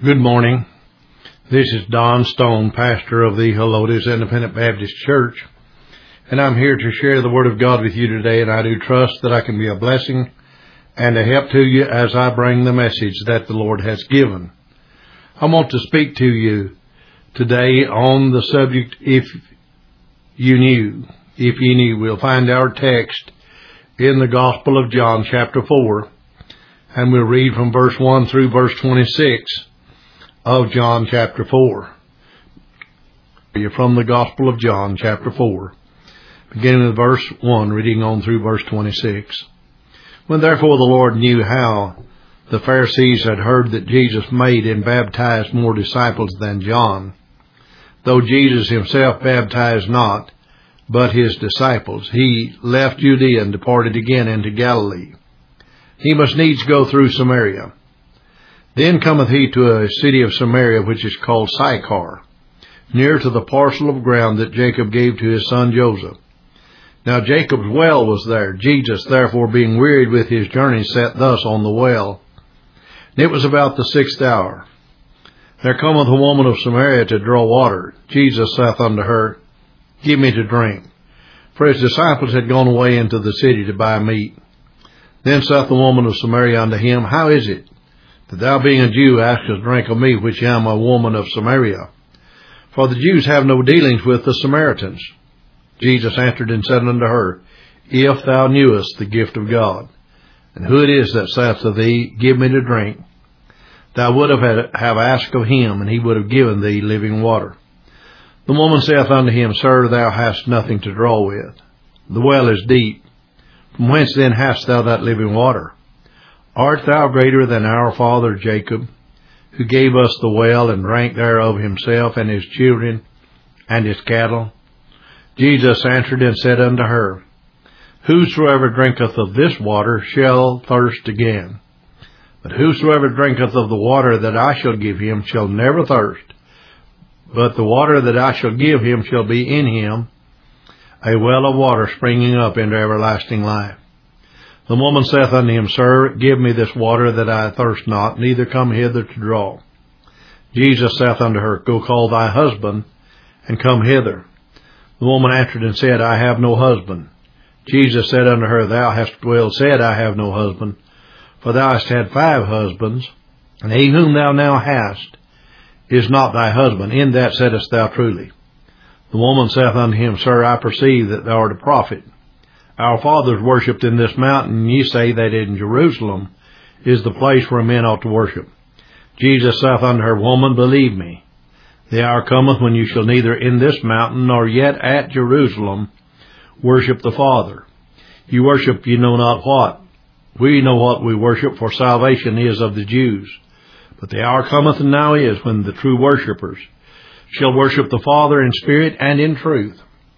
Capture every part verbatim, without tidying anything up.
Good morning. This is Don Stone, pastor of the Helotes Independent Baptist Church, and I'm here to share the Word of God with you today, and I do trust that I can be a blessing and a help to you as I bring the message that the Lord has given. I want to speak to you today on the subject, if you knew. If you knew. We'll find our text in the Gospel of John, chapter four, and we'll read from verse one through verse twenty-six of John chapter four. From the Gospel of John chapter four, beginning with verse one, reading on through verse twenty-six. When therefore the Lord knew how the Pharisees had heard that Jesus made and baptized more disciples than John, though Jesus himself baptized not, but his disciples, he left Judea and departed again into Galilee. He must needs go through Samaria. Then cometh he to a city of Samaria, which is called Sychar, near to the parcel of ground that Jacob gave to his son Joseph. Now Jacob's well was there. Jesus, therefore, being wearied with his journey, sat thus on the well. And it was about the sixth hour. There cometh a woman of Samaria to draw water. Jesus saith unto her, Give me to drink. For his disciples had gone away into the city to buy meat. Then saith the woman of Samaria unto him, How is it that thou, being a Jew, askest drink of me, which am a woman of Samaria? For the Jews have no dealings with the Samaritans. Jesus answered and said unto her, If thou knewest the gift of God, and who it is that saith to thee, Give me to drink, thou would have, had, have asked of him, and he would have given thee living water. The woman saith unto him, Sir, thou hast nothing to draw with. The well is deep. From whence then hast thou that living water? Art thou greater than our father Jacob, who gave us the well, and drank thereof himself, and his children, and his cattle? Jesus answered and said unto her, Whosoever drinketh of this water shall thirst again. But whosoever drinketh of the water that I shall give him shall never thirst. But the water that I shall give him shall be in him a well of water springing up into everlasting life. The woman saith unto him, Sir, give me this water that I thirst not, neither come hither to draw. Jesus saith unto her, Go call thy husband, and come hither. The woman answered and said, I have no husband. Jesus said unto her, Thou hast well said, I have no husband, for thou hast had five husbands, and he whom thou now hast is not thy husband. In that saidst thou truly. The woman saith unto him, Sir, I perceive that thou art a prophet. Our fathers worshipped in this mountain, and ye say that in Jerusalem is the place where men ought to worship. Jesus saith unto her, Woman, believe me, the hour cometh when you shall neither in this mountain nor yet at Jerusalem worship the Father. You worship ye know not what. We know what we worship, for salvation is of the Jews. But the hour cometh, and now is, when the true worshippers shall worship the Father in spirit and in truth.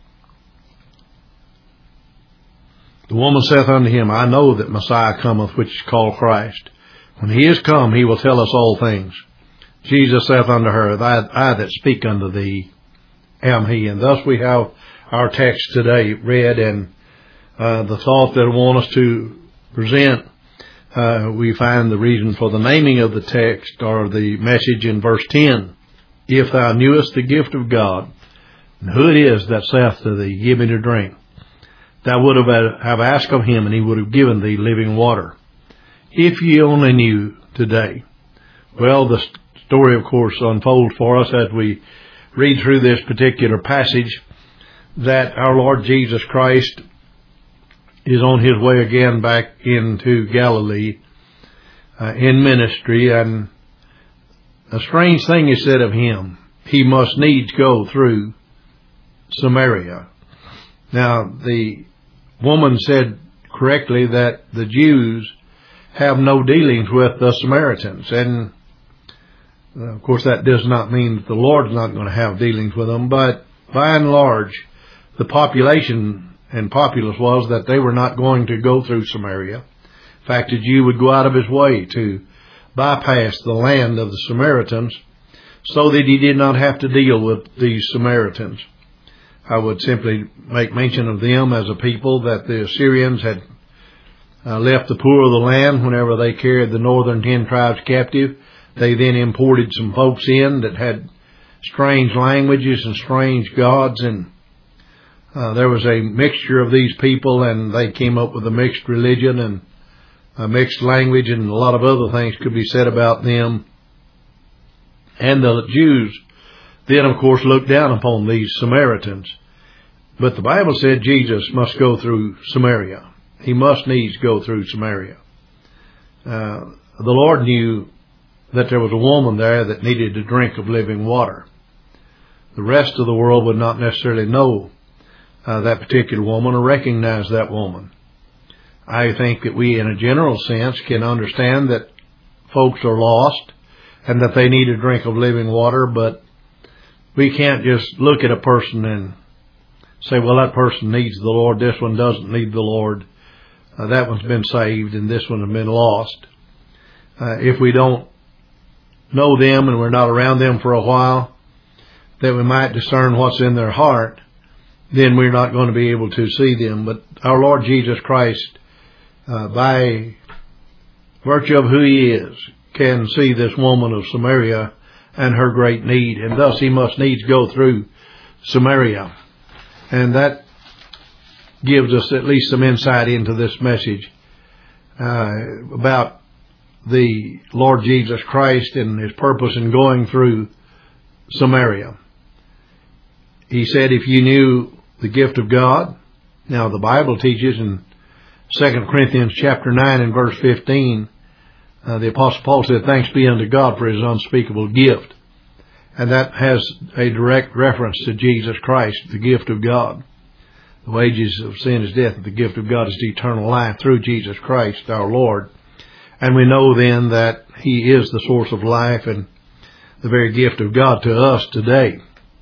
The woman saith unto him, I know that Messiah cometh, which is called Christ. When he is come, he will tell us all things. Jesus saith unto her, I that speak unto thee am he. And thus we have our text today read, and uh, the thought that I want us to present, uh, we find the reason for the naming of the text, or the message, in verse ten. If thou knewest the gift of God, and who it is that saith to thee, Give me to drink, thou would have, have asked of him, and he would have given thee living water. If ye only knew today. Well, the story, of course, unfolds for us as we read through this particular passage, that our Lord Jesus Christ is on his way again back into Galilee uh, in ministry, and a strange thing is said of him. He must needs go through Samaria. Now, the woman said correctly that the Jews have no dealings with the Samaritans, and of course that does not mean that the Lord's not going to have dealings with them, but by and large the population and populace was that they were not going to go through Samaria. In fact, a Jew would go out of his way to bypass the land of the Samaritans so that he did not have to deal with these Samaritans. I would simply make mention of them as a people that the Assyrians had uh, left the poor of the land whenever they carried the northern ten tribes captive. They then imported some folks in that had strange languages and strange gods, and uh, there was a mixture of these people, and they came up with a mixed religion and a mixed language, and a lot of other things could be said about them. And the Jews then, of course, looked down upon these Samaritans. But the Bible said Jesus must go through Samaria. He must needs go through Samaria. Uh, the Lord knew that there was a woman there that needed a drink of living water. The rest of the world would not necessarily know uh, that particular woman or recognize that woman. I think that we, in a general sense, can understand that folks are lost and that they need a drink of living water, but we can't just look at a person and say, well, that person needs the Lord, this one doesn't need the Lord, uh, that one's been saved and this one has been lost. Uh, if we don't know them and we're not around them for a while, that we might discern what's in their heart, then we're not going to be able to see them. But our Lord Jesus Christ, uh, by virtue of who He is, can see this woman of Samaria and her great need, and thus He must needs go through Samaria. And that gives us at least some insight into this message uh, about the Lord Jesus Christ and His purpose in going through Samaria. He said, if you knew the gift of God, now the Bible teaches in Second Corinthians chapter nine and verse fifteen, uh, the Apostle Paul said, thanks be unto God for His unspeakable gift. And that has a direct reference to Jesus Christ, the gift of God. The wages of sin is death, and the gift of God is eternal life through Jesus Christ our Lord. And we know then that He is the source of life and the very gift of God to us today.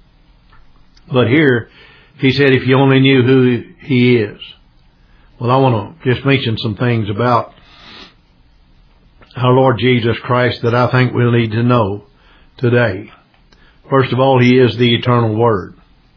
But here, He said, if you only knew who He is. Well, I want to just mention some things about our Lord Jesus Christ that I think we'll need to know today. First of all, He is the eternal Word.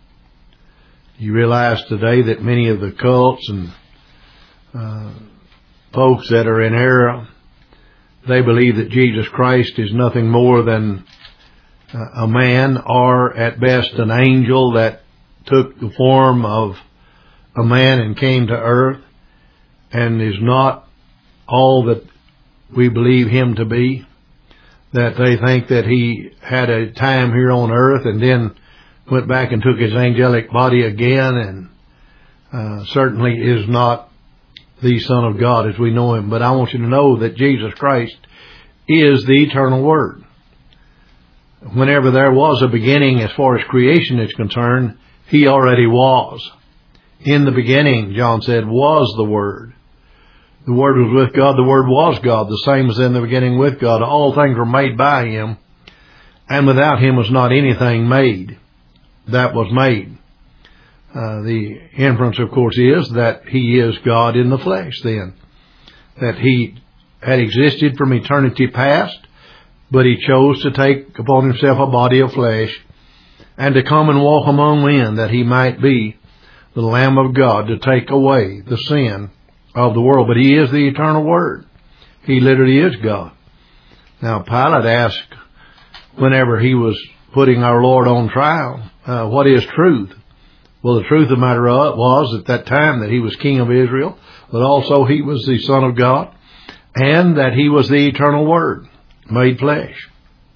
You realize today that many of the cults and uh, folks that are in error, they believe that Jesus Christ is nothing more than uh, a man, or at best an angel that took the form of a man and came to earth, and is not all that we believe Him to be. That they think that He had a time here on earth and then went back and took His angelic body again, and uh, certainly is not the Son of God as we know Him. But I want you to know that Jesus Christ is the eternal Word. Whenever there was a beginning as far as creation is concerned, He already was. In the beginning, John said, was the Word. The Word was with God. The Word was God. The same was in the beginning with God. All things were made by Him, and without Him was not anything made that was made. Uh, the inference, of course, is that He is God in the flesh then. That He had existed from eternity past, but He chose to take upon Himself a body of flesh and to come and walk among men, that He might be the Lamb of God to take away the sin of the world. But He is the eternal Word. He literally is God. Now, Pilate asked, whenever he was putting our Lord on trial, uh, what is truth? Well, the truth of the matter was at that time that He was King of Israel, but also He was the Son of God, and that He was the eternal Word made flesh.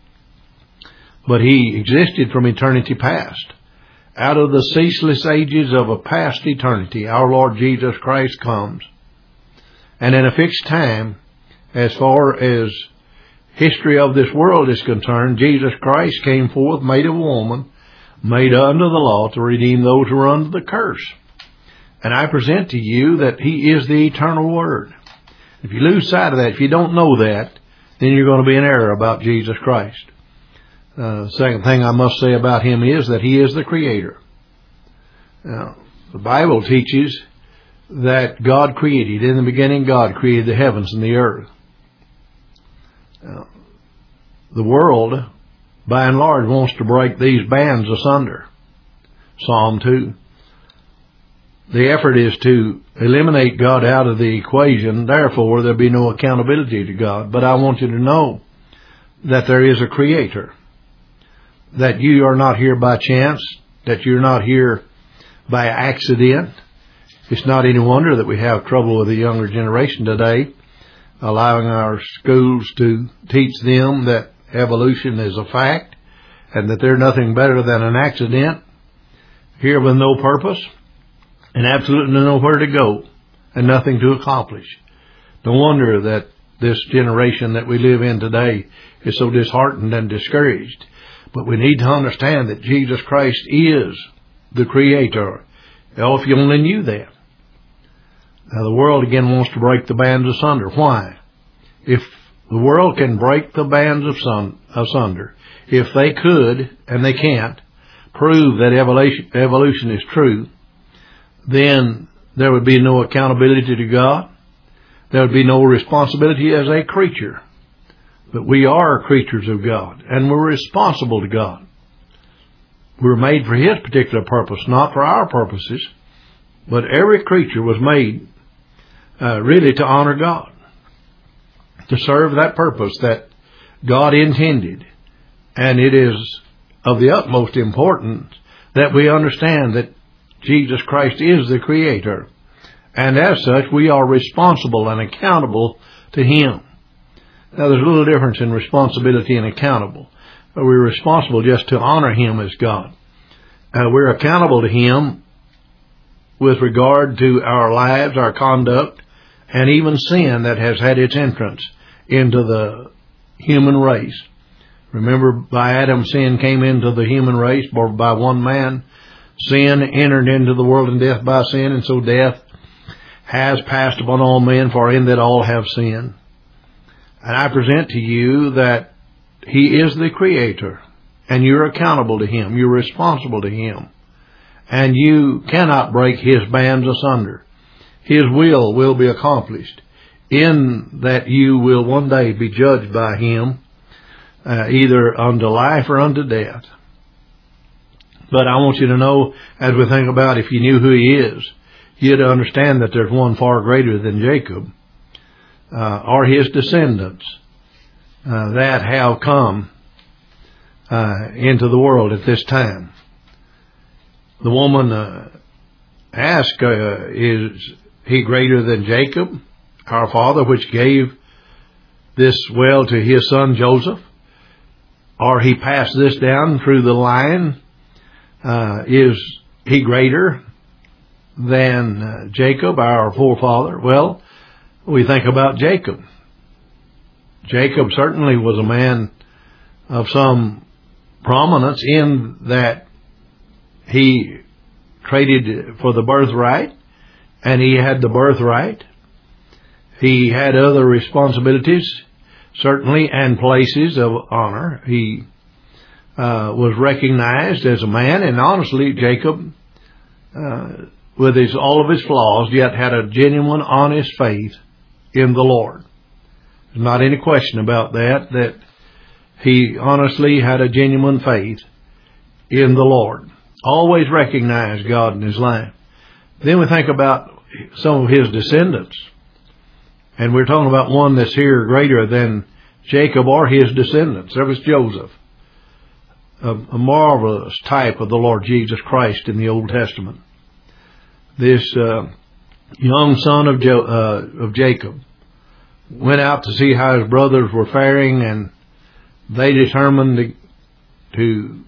But He existed from eternity past. Out of the ceaseless ages of a past eternity, our Lord Jesus Christ comes. And in a fixed time, as far as history of this world is concerned, Jesus Christ came forth, made a woman, made under the law to redeem those who are under the curse. And I present to you that He is the eternal Word. If you lose sight of that, if you don't know that, then you're going to be in error about Jesus Christ. Uh, the second thing I must say about Him is that He is the Creator. Now, the Bible teaches that God created. In the beginning, God created the heavens and the earth. Now, the world, by and large, wants to break these bands asunder. Psalm two. The effort is to eliminate God out of the equation. Therefore, there'll be no accountability to God. But I want you to know that there is a Creator, that you are not here by chance, that you're not here by accident. It's not any wonder that we have trouble with the younger generation today, allowing our schools to teach them that evolution is a fact and that they're nothing better than an accident, here with no purpose and absolutely nowhere to go and nothing to accomplish. No wonder that this generation that we live in today is so disheartened and discouraged. But we need to understand that Jesus Christ is the Creator. Oh, if you only knew that. Now, the world again wants to break the bands asunder. Why? If the world can break the bands of sun, asunder, if they could, and they can't, prove that evolution, evolution is true, then there would be no accountability to God. There would be no responsibility as a creature. But we are creatures of God, and we're responsible to God. We're made for His particular purpose, not for our purposes. But every creature was made uh, really to honor God, to serve that purpose that God intended. And it is of the utmost importance that we understand that Jesus Christ is the Creator. And as such, we are responsible and accountable to Him. Now, there's a little difference in responsibility and accountable. We're responsible just to honor Him as God. Uh, we're accountable to Him with regard to our lives, our conduct, and even sin that has had its entrance into the human race. Remember, by Adam, sin came into the human race, for by one man sin entered into the world, and death by sin, and so death has passed upon all men, for in that all have sinned. And I present to you that He is the Creator, and you're accountable to Him. You're responsible to Him. And you cannot break His bands asunder. His will will be accomplished in that you will one day be judged by Him, uh, either unto life or unto death. But I want you to know, as we think about if you knew who He is, you'd understand that there's one far greater than Jacob, uh, or his descendants, uh, that have come uh, into the world at this time. The woman uh, asked, uh, is He greater than Jacob, our father, which gave this well to his son Joseph? Or He passed this down through the line? Uh, is He greater than uh, Jacob, our forefather? Well, we think about Jacob. Jacob certainly was a man of some prominence in that he traded for the birthright, and he had the birthright. He had other responsibilities, certainly, and places of honor. He uh, was recognized as a man, and honestly, Jacob, uh, with his all of his flaws, yet had a genuine, honest faith in the Lord. There's not any question about that, that he honestly had a genuine faith in the Lord. Always recognized God in his life. Then we think about some of his descendants. And we're talking about one that's here greater than Jacob or his descendants. There was Joseph, a, a marvelous type of the Lord Jesus Christ in the Old Testament. This uh, young son of, jo- uh, of Jacob went out to see how his brothers were faring, and they determined to, to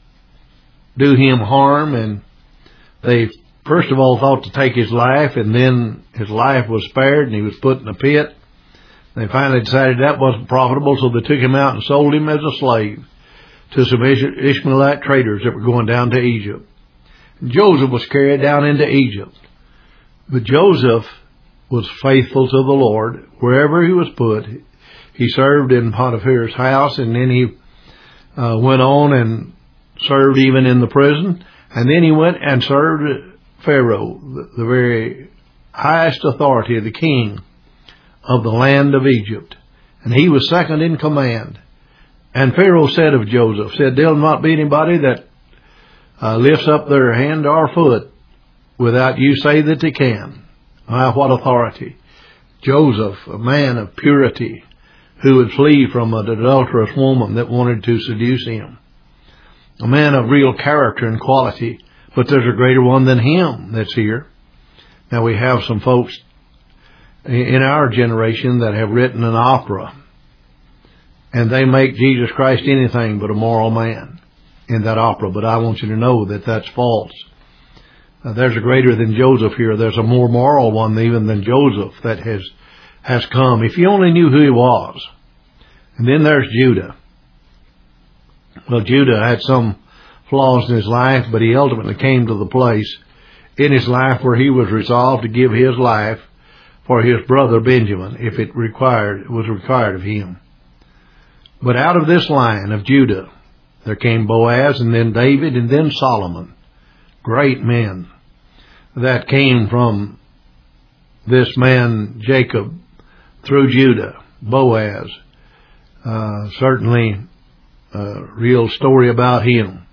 do him harm, and they first of all thought to take his life, and then his life was spared and he was put in a pit. They finally decided that wasn't profitable, so they took him out and sold him as a slave to some Ishmaelite traders that were going down to Egypt. Joseph was carried down into Egypt. But Joseph was faithful to the Lord wherever he was put. He served in Potiphar's house, and then he uh, went on and served even in the prison. And then he went and served Pharaoh, the, the very highest authority, the king of the land of Egypt. And he was second in command. And Pharaoh said of Joseph, said, there'll not be anybody that uh, lifts up their hand or foot without you say that they can. Ah, what authority. Joseph, a man of purity, who would flee from an adulterous woman that wanted to seduce him. A man of real character and quality, but there's a greater one than him that's here. Now we have some folks in our generation that have written an opera, and they make Jesus Christ anything but a moral man in that opera, but I want you to know that that's false. Uh, there's a greater than Joseph here. There's a more moral one even than Joseph that has has come. If you only knew who he was. And then there's Judah. Well, Judah had some flaws in his life, but he ultimately came to the place in his life where he was resolved to give his life for his brother Benjamin, if it required, it was required of him. But out of this line of Judah, there came Boaz, and then David, and then Solomon. Great men that came from this man Jacob through Judah. Boaz, uh, certainly a real story about him.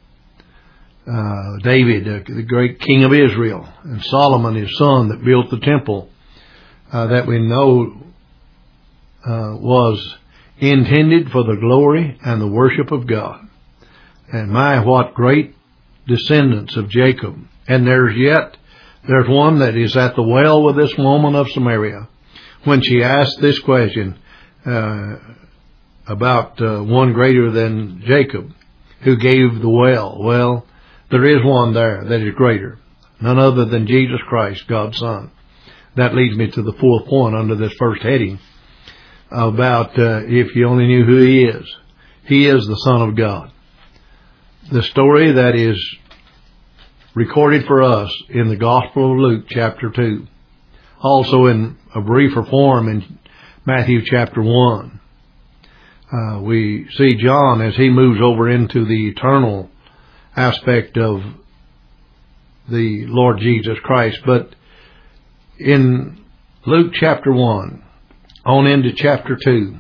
Uh, David, uh, the great king of Israel, and Solomon, his son, that built the temple uh, that we know uh, was intended for the glory and the worship of God. And my, what great descendants of Jacob. And there's yet, there's one that is at the well with this woman of Samaria when she asked this question uh, about uh, one greater than Jacob who gave the well. Well, there is one there that is greater, none other than Jesus Christ, God's Son. That leads me to the fourth point under this first heading about uh, if you only knew who he is. He is the Son of God. The story that is recorded for us in the Gospel of Luke chapter two. Also in a briefer form in Matthew chapter one. Uh, we see John as he moves over into the eternal aspect of the Lord Jesus Christ. But in Luke chapter one, on into chapter two,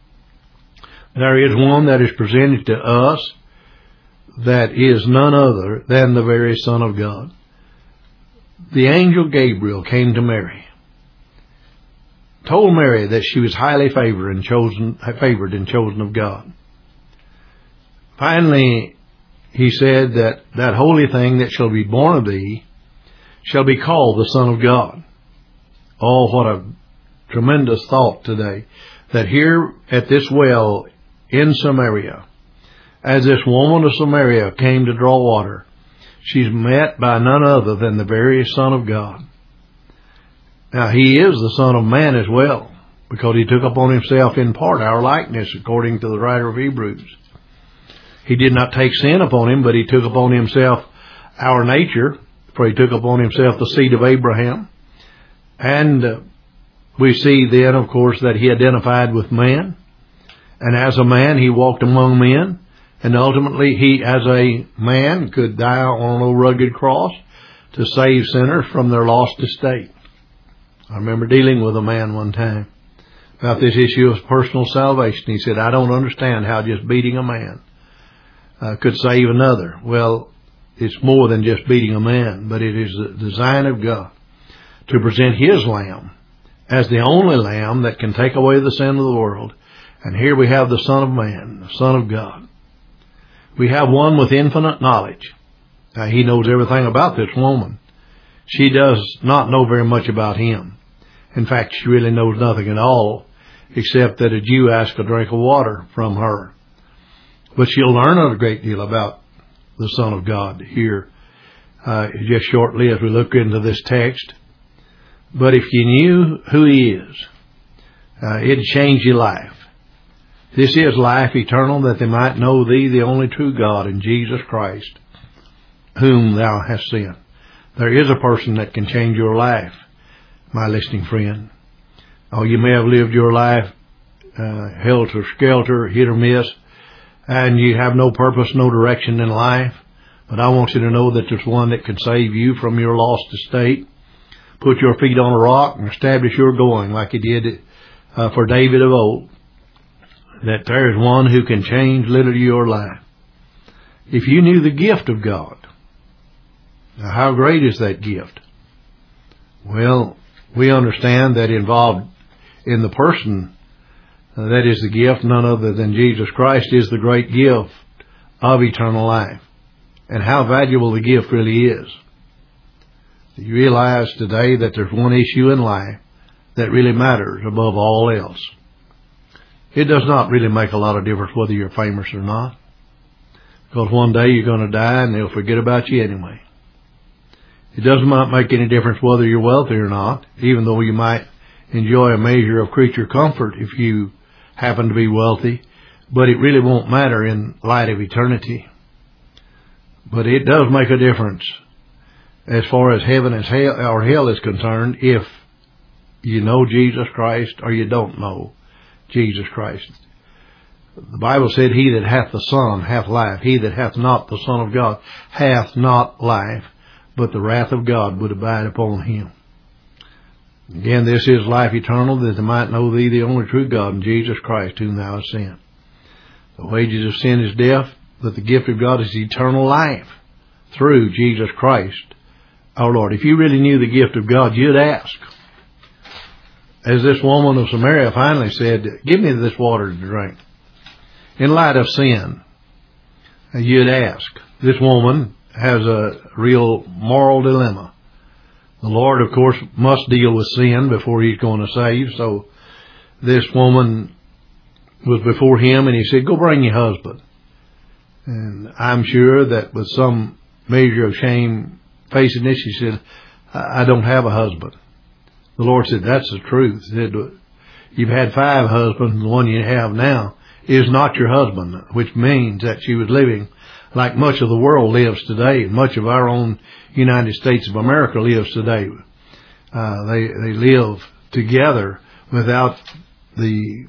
there is one that is presented to us that is none other than the very Son of God. The angel Gabriel came to Mary, told Mary that she was highly favored and chosen, favored and chosen of God. Finally, he said that that holy thing that shall be born of thee shall be called the Son of God. Oh, what a tremendous thought today, that here at this well in Samaria, as this woman of Samaria came to draw water, she's met by none other than the very Son of God. Now, he is the Son of Man as well, because he took upon himself in part our likeness, according to the writer of Hebrews. He did not take sin upon him, but he took upon himself our nature, for he took upon himself the seed of Abraham. And uh, we see then, of course, that he identified with man. And as a man, he walked among men. And ultimately, he, as a man, could die on a rugged cross to save sinners from their lost estate. I remember dealing with a man one time about this issue of personal salvation. He said, I don't understand how just beating a man uh, could save another. Well, it's more than just beating a man, but it is the design of God to present his lamb as the only lamb that can take away the sin of the world. And here we have the Son of Man, the Son of God. We have one with infinite knowledge. Now, he knows everything about this woman. She does not know very much about him. In fact, she really knows nothing at all, except that a Jew asked a drink of water from her. But she'll learn a great deal about the Son of God here, uh, just shortly as we look into this text. But if you knew who he is, uh, it'd change your life. This is life eternal, that they might know thee, the only true God, and Jesus Christ, whom thou hast sent. There is a person that can change your life, my listening friend. Oh, you may have lived your life uh, helter-skelter, hit or miss, and you have no purpose, no direction in life. But I want you to know that there's one that can save you from your lost estate, put your feet on a rock, and establish your going like he did uh, for David of old. That there is one who can change literally your life. If you knew the gift of God, now how great is that gift? Well, we understand that involved in the person Uh, that is the gift. None other than Jesus Christ is the great gift of eternal life. And how valuable the gift really is. You realize today that there's one issue in life that really matters above all else. It does not really make a lot of difference whether you're famous or not. Because one day you're going to die and they'll forget about you anyway. It does not make any difference whether you're wealthy or not, even though you might enjoy a measure of creature comfort if you happen to be wealthy. But it really won't matter in light of eternity. But it does make a difference as far as heaven and hell, or hell is concerned, if you know Jesus Christ or you don't know Jesus Christ. The Bible said, he that hath the Son hath life. He that hath not the Son of God hath not life, but the wrath of God would abide upon him. Again, this is life eternal, that they might know thee, the only true God, and Jesus Christ, whom thou hast sent. The wages of sin is death, but the gift of God is eternal life through Jesus Christ, our Lord. If you really knew the gift of God, you'd ask. As this woman of Samaria finally said, give me this water to drink. In light of sin, you'd ask. This woman has a real moral dilemma. The Lord, of course, must deal with sin before he's going to save. So this woman was before him and he said, go bring your husband. And I'm sure that with some measure of shame facing this, she said, I don't have a husband. The Lord said, that's the truth. He said, you've had five husbands, and the one you have now is not your husband, which means that she was living like much of the world lives today. Much of our own United States of America lives today. Uh, they, they live together without the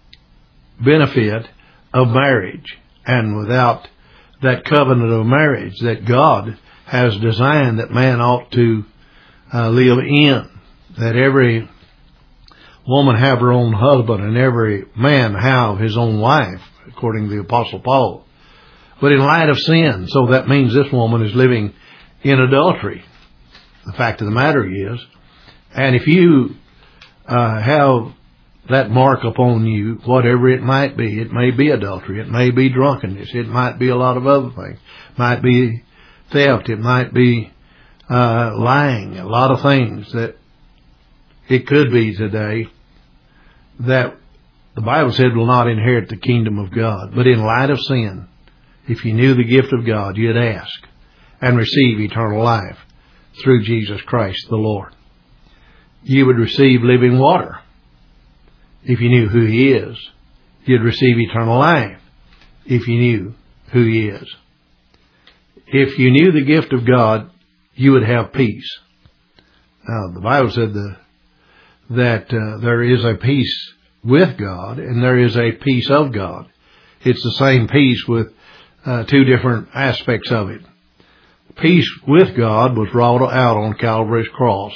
benefit of marriage and without that covenant of marriage that God has designed that man ought to uh, live in. That every woman have her own husband and every man have his own wife, according to the Apostle Paul. But in light of sin, so that means this woman is living in adultery. The fact of the matter is, and if you uh, have that mark upon you, whatever it might be, it may be adultery, it may be drunkenness, it might be a lot of other things, it might be theft, it might be uh, lying, a lot of things that it could be today that the Bible said will not inherit the kingdom of God. But in light of sin, if you knew the gift of God, you'd ask and receive eternal life through Jesus Christ the Lord. You would receive living water. If you knew who he is, you'd receive eternal life if you knew who he is. If you knew the gift of God, you would have peace. Now, the Bible said the that uh, there is a peace with God and there is a peace of God. It's the same peace with uh, two different aspects of it. Peace with God was wrought out on Calvary's cross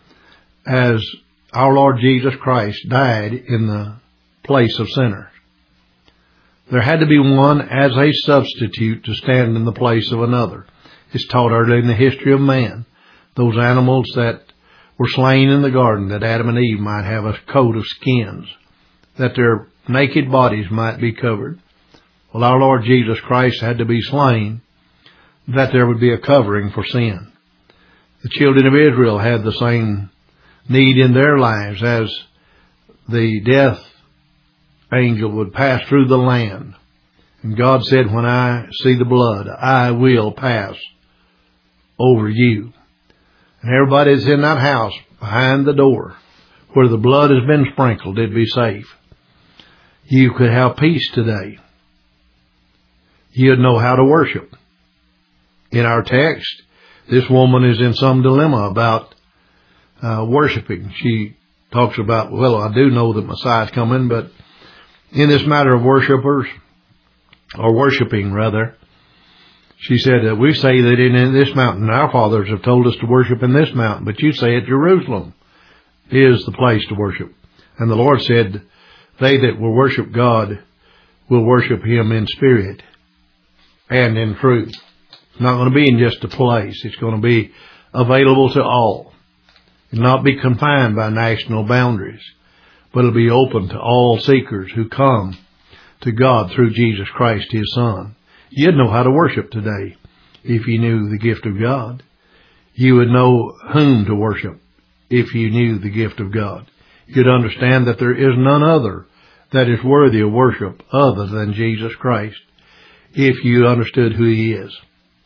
as our Lord Jesus Christ died in the place of sinners. There had to be one as a substitute to stand in the place of another. It's taught early in the history of man. Those animals that were slain in the garden, that Adam and Eve might have a coat of skins, that their naked bodies might be covered. Well, our Lord Jesus Christ had to be slain that there would be a covering for sin. The children of Israel had the same need in their lives as the death angel would pass through the land. And God said, when I see the blood, I will pass over you. And everybody that's in that house behind the door where the blood has been sprinkled, they'd be safe. You could have peace today. You'd know how to worship. In our text, this woman is in some dilemma about uh, worshiping. She talks about, well, I do know that Messiah's coming, but in this matter of worshipers, or worshiping rather, she said, uh, we say that in, in this mountain, our fathers have told us to worship in this mountain, but you say at Jerusalem is the place to worship. And the Lord said, they that will worship God will worship him in spirit and in truth. It's not going to be in just a place. It's going to be available to all. It'll not be confined by national boundaries, but it'll be open to all seekers who come to God through Jesus Christ, His Son. You'd know how to worship today if you knew the gift of God. You would know whom to worship if you knew the gift of God. You'd understand that there is none other that is worthy of worship other than Jesus Christ if you understood who He is.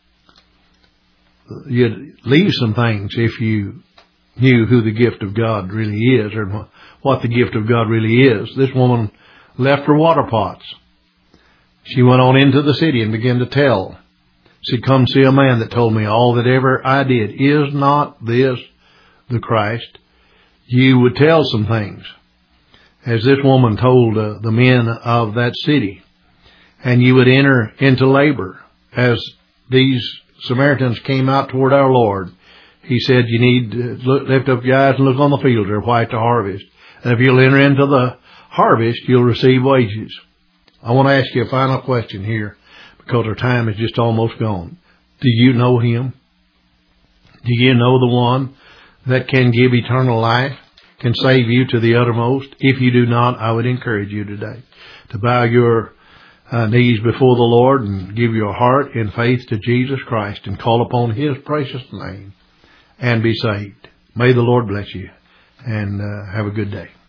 You'd leave some things if you knew who the gift of God really is, or what the gift of God really is. This woman left her water pots. She went on into the city and began to tell. She'd come see a man that told me all that ever I did. Is not this the Christ? You would tell some things, as this woman told uh, the men of that city. And you would enter into labor. As these Samaritans came out toward our Lord, He said, you need to look, lift up your eyes and look on the fields, they're white to harvest. And if you'll enter into the harvest, you'll receive wages. I want to ask you a final question here, because our time is just almost gone. Do you know Him? Do you know the one that can give eternal life, can save you to the uttermost? If you do not, I would encourage you today to bow your uh, knees before the Lord and give your heart in faith to Jesus Christ and call upon His precious name and be saved. May the Lord bless you, and uh, have a good day.